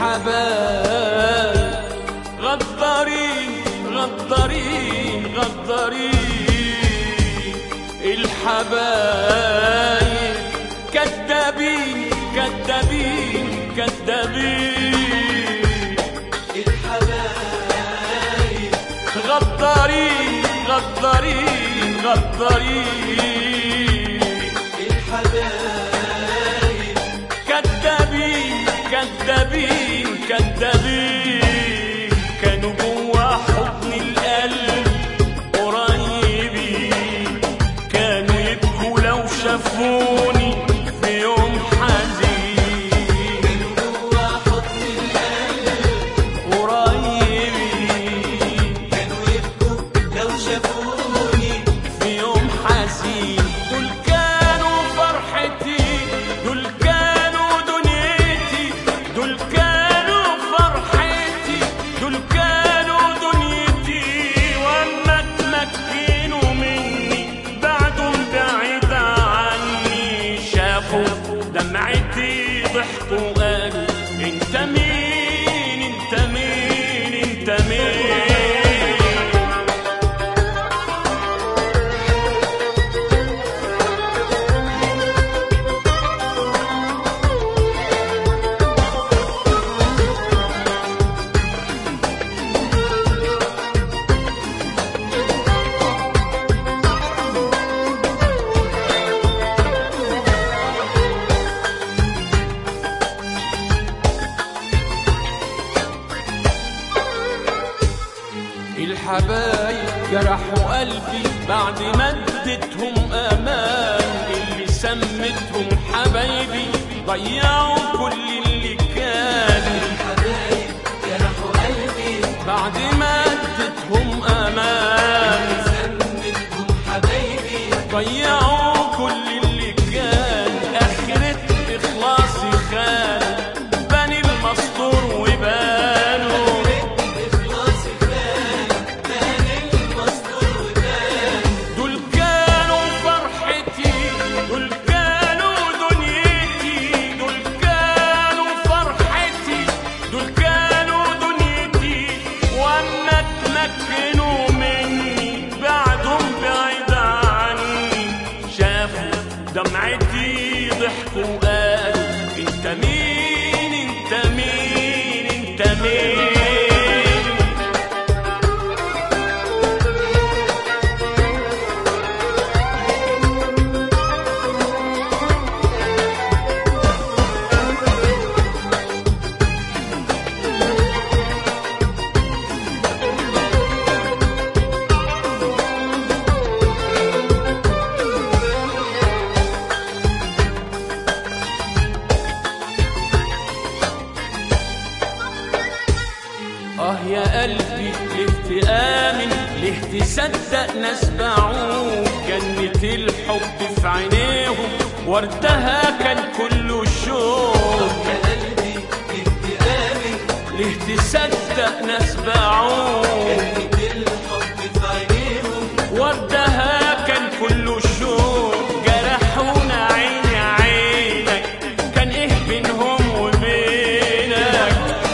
الحبايب غدارين غدارين غدارين، الحبايب كدابين كدابين كدابين، الحبايب غدارين غدارين غدارين، الحبايب كدابين كدابين كدابين، كانوا جوا حضن القلب قريبين، كانوا يبكوا لو شافوني في يوم حزين، كانوا جوا حضن القلب قريبين، كانوا يبكوا لو شافوني في يوم حزين، دول كانوا فرحتي، دول كانوا دنيتي، دول كانوا فرحتي، دول كانوا دنيتي، واما تمكنوا مني بعدهم بعيد عني، شافوا دمعتي ضحكوا قالوا انت مين انت مين انت مين. الحبايب جرحوا قلبي بعد ما اديتهم امان، اللي سمتهم حبايبي ضيعوا كل اللي كان، الحبايب جرحوا قلبي بعد ما اديتهم امان، سمتهم حبايبي ضيعوا كل اللي كان، اخرة اخلاصي خان بني المستور وبانوا، دول كانوا فرحتي، دول كانوا دنيتي، دول كانوا فرحتي، دول كانوا دنيتي، واما تمكنوا مني بعدهم بعيد عني، شافوا دمعتي ضحكوا قالوا انت مين انت مين انت مين. يا قلبي ليه تآمن ليه تصدق ناس باعوك، جنة الحب في عينيهم وردها كان كله شوق، يا قلبي ليه تآمن ليه تصدق ناس باعوك، جنة الحب في عينيهم وردها كان كله شوق، جرحونا عيني عينك كان ايه بينهم وبينك،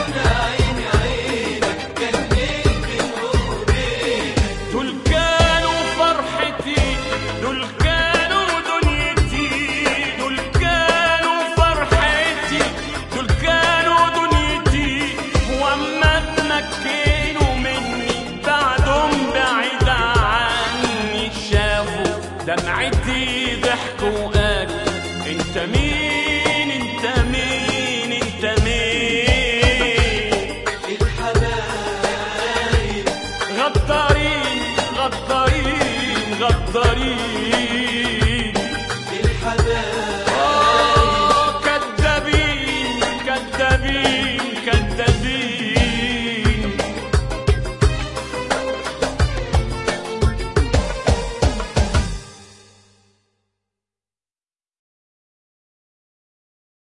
دول كانوا فرحتي، دول كانوا دنيتي، دول كانوا فرحتي، دول كانوا دنيتي، واما تمكنوا مني بعدهم بعيد عني، شافوا دمعتي ضحكوا قالوا انت مين انت مين انت مين. الحبايب غدار